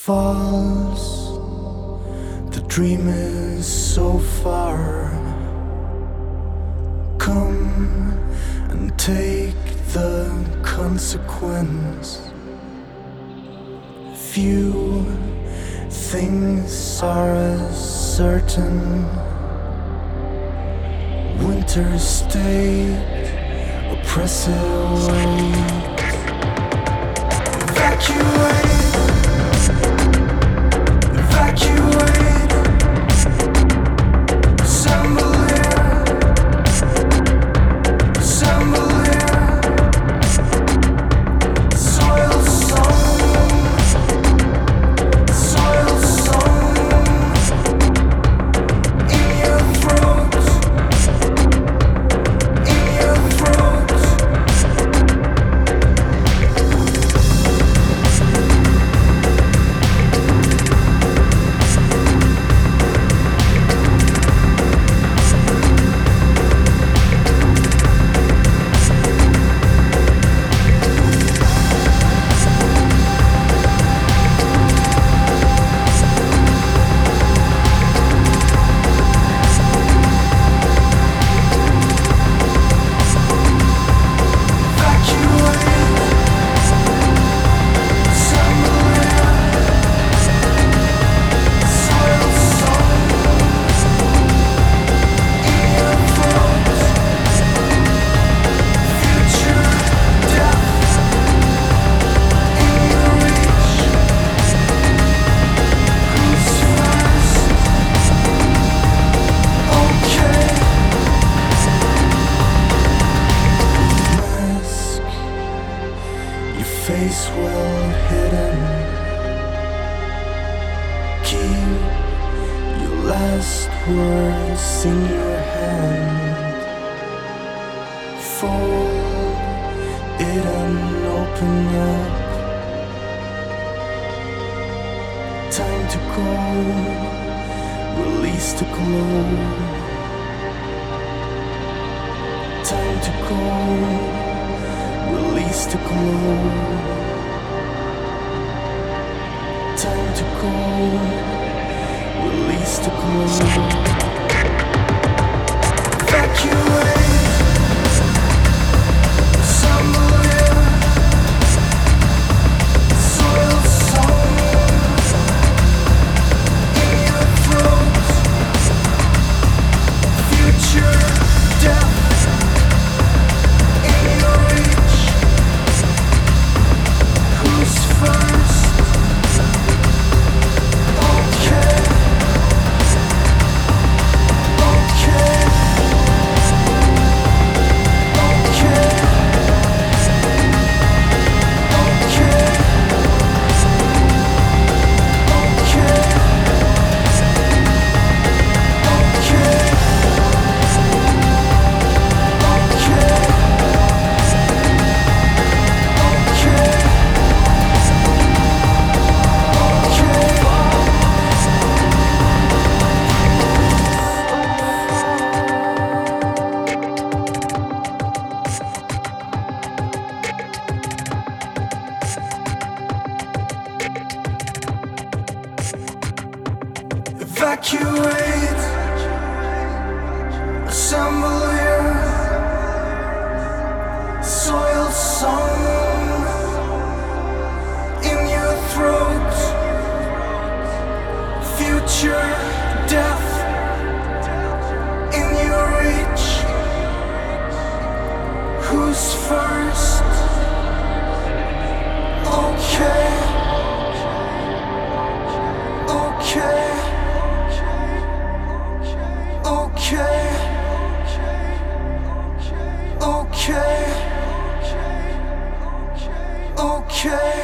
falls. The dream is so far. Come and take the consequence. Few things are as certain. Winter state, oppressive weight. Evacuate, evacuate. Assemble here, assemble here. Soil sown, soil sown. In your throat, in your throat. Face well hidden. Keep your last words in your hand. Fold it and open up. Time to go. Release the glow. Time to go. Release the glow. Time to go. Release the glow. Evacuate. Assemble here. Soil sown. In your throat. Future death. In your reach. Who's first? Okay. Okay. Okay. Okay. Evacuate. Assemble here. Soil sown. In your throat. Future death. In your reach. Who's first? Okay. Okay. Okay. Okay. Okay.